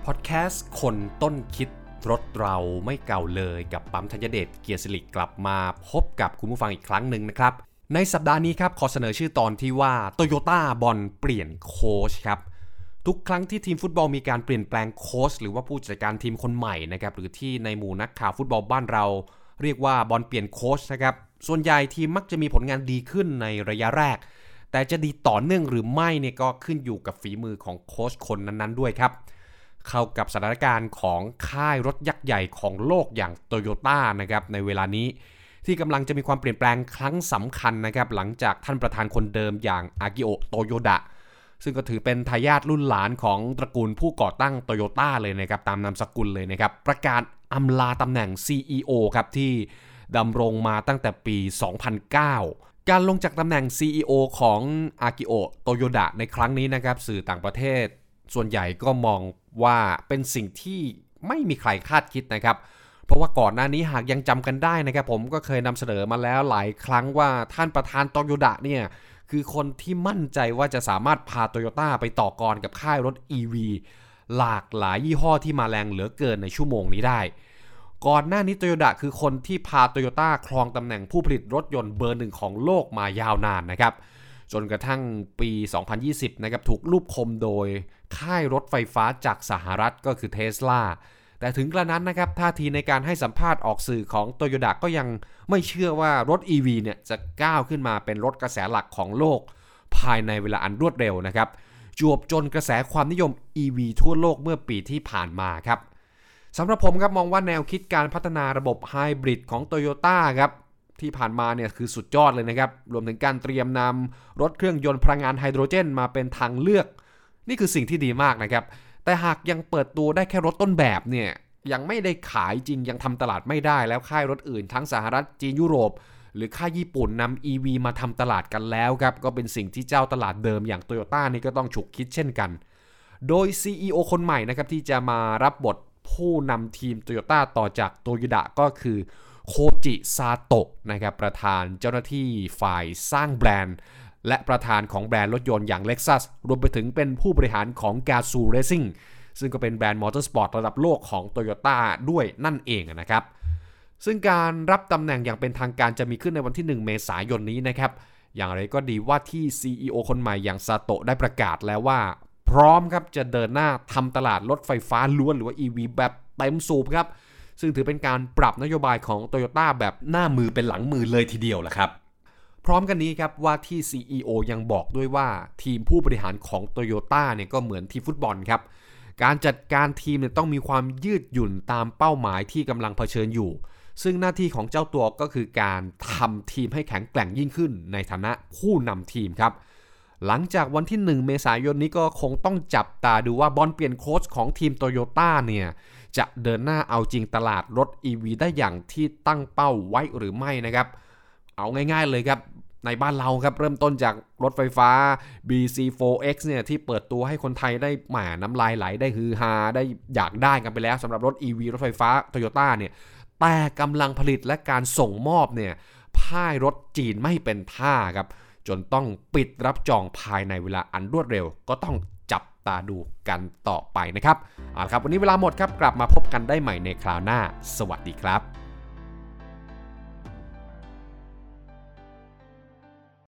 พอดแคสต์คนต้นคิดรถเราไม่เก่าเลยกับปั๊มธัญเดชเกียรติศิริกลับมาพบกับคุณผู้ฟังอีกครั้งหนึ่งนะครับในสัปดาห์นี้ครับขอเสนอชื่อตอนที่ว่า Toyota บอลเปลี่ยนโค้ชครับทุกครั้งที่ทีมฟุตบอลมีการเปลี่ยนแปลงโค้ชหรือว่าผู้จัดการทีมคนใหม่นะครับหรือที่ในหมู่นักข่าวฟุตบอลบ้านเราเรียกว่าบอลเปลี่ยนโค้ชนะครับส่วนใหญ่ทีมมักจะมีผลงานดีขึ้นในระยะแรกแต่จะดีต่อเนื่องหรือไม่เนี่ยก็ขึ้นอยู่กับฝีมือของโค้ชคนนั้นๆด้วยครับเข้ากับสถานการณ์ของค่ายรถยักษ์ใหญ่ของโลกอย่าง Toyota นะครับในเวลานี้ที่กำลังจะมีความเปลี่ยนแปลงครั้งสำคัญนะครับหลังจากท่านประธานคนเดิมอย่างอากิโอะโตโยดะซึ่งก็ถือเป็นทายาทรุ่นหลานของตระกูลผู้ก่อตั้ง Toyota เลยนะครับตามนามสกุลเลยนะครับประกาศอำลาตำแหน่ง CEO ครับที่ดำรงมาตั้งแต่ปี 2009 การลงจากตำแหน่ง CEO ของอากิโอะโตโยดะในครั้งนี้นะครับสื่อต่างประเทศส่วนใหญ่ก็มองว่าเป็นสิ่งที่ไม่มีใครคาดคิดนะครับเพราะว่าก่อนหน้านี้หากยังจำกันได้นะครับผมก็เคยนำเสนอมาแล้วหลายครั้งว่าท่านประธานโตโยดะเนี่ยคือคนที่มั่นใจว่าจะสามารถพาโตโยต้าไปต่อกรกับค่ายรถ EV หลากหลายยี่ห้อที่มาแรงเหลือเกินในชั่วโมงนี้ได้ก่อนหน้านี้โตโยดะคือคนที่พาโตโยต้าครองตำแหน่งผู้ผลิตรถยนต์เบอร์หนึ่งของโลกมายาวนานนะครับจนกระทั่งปี 2020 นะครับถูกลูบคมโดยค่ายรถไฟฟ้าจากสหรัฐก็คือ Tesla แต่ถึงกระนั้นนะครับท่าทีในการให้สัมภาษณ์ออกสื่อของโตโยต้าก็ยังไม่เชื่อว่ารถ EV เนี่ยจะก้าวขึ้นมาเป็นรถกระแสหลักของโลกภายในเวลาอันรวดเร็วนะครับจวบจนกระแสความนิยม EV ทั่วโลกเมื่อปีที่ผ่านมาครับสำหรับผมครับมองว่าแนวคิดการพัฒนาระบบไฮบริดของ Toyota ครับที่ผ่านมาเนี่ยคือสุดยอดเลยนะครับรวมถึงการเตรียมนำรถเครื่องยนต์พลังงานไฮโดรเจนมาเป็นทางเลือกนี่คือสิ่งที่ดีมากนะครับแต่หากยังเปิดตัวได้แค่รถต้นแบบเนี่ยยังไม่ได้ขายจริงยังทำตลาดไม่ได้แล้วค่ายรถอื่นทั้งสหรัฐจีนยุโรปหรือค่ายญี่ปุ่นนำ EV มาทำตลาดกันแล้วครับก็เป็นสิ่งที่เจ้าตลาดเดิมอย่าง Toyota นี่ก็ต้องฉุกคิดเช่นกันโดย CEO คนใหม่นะครับที่จะมารับบทผู้นำทีม Toyota ต่อจากโตโยดะก็คือโคจิซาโตะนะครับประธานเจ้าหน้าที่ฝ่ายสร้างแบรนด์และประธานของแบรนด์รถยนต์อย่าง Lexus รวมไปถึงเป็นผู้บริหารของ Gazoo Racing ซึ่งก็เป็นแบรนด์มอเตอร์สปอร์ตระดับโลกของ Toyota ด้วยนั่นเองนะครับซึ่งการรับตำแหน่งอย่างเป็นทางการจะมีขึ้นในวันที่ 1 เมษายนนี้นะครับอย่างไรก็ดีว่าที่ CEO คนใหม่อย่างซาโตะได้ประกาศแล้วว่าพร้อมครับจะเดินหน้าทำตลาดรถไฟฟ้าล้วนหรือว่า EV แบบเต็มสูบครับซึ่งถือเป็นการปรับนโยบายของ Toyota แบบหน้ามือเป็นหลังมือเลยทีเดียวแหละครับพร้อมกันนี้ครับว่าที่ CEO ยังบอกด้วยว่าทีมผู้บริหารของ Toyota เนี่ยก็เหมือนทีมฟุตบอลครับการจัดการทีมเนี่ยต้องมีความยืดหยุ่นตามเป้าหมายที่กำลังเผชิญอยู่ซึ่งหน้าที่ของเจ้าตัวก็คือการทำทีมให้แข็งแกร่งยิ่งขึ้นในฐานะผู้นำทีมครับหลังจากวันที่ 1 เมษายนนี้ก็คงต้องจับตาดูว่าบอลเปลี่ยนโค้ชของทีม Toyota เนี่ยจะเดินหน้าเอาจริงตลาดรถ EV ได้อย่างที่ตั้งเป้าไว้หรือไม่นะครับเอาง่ายๆเลยครับในบ้านเราครับเริ่มต้นจากรถไฟฟ้า BC4X เนี่ยที่เปิดตัวให้คนไทยได้แหมน้ำลายไหลได้ฮือฮาได้อยากได้กันไปแล้วสำหรับรถ EV รถไฟฟ้า Toyota เนี่ยแต่กำลังผลิตและการส่งมอบเนี่ยพ่ายรถจีนไม่เป็นท่าครับจนต้องปิดรับจองภายในเวลาอันรวดเร็วก็ต้องจับตาดูกันต่อไปนะครับเอาละครับวันนี้เวลาหมดครับกลับมาพบกันได้ใหม่ในคราวหน้าสวัสดีครับ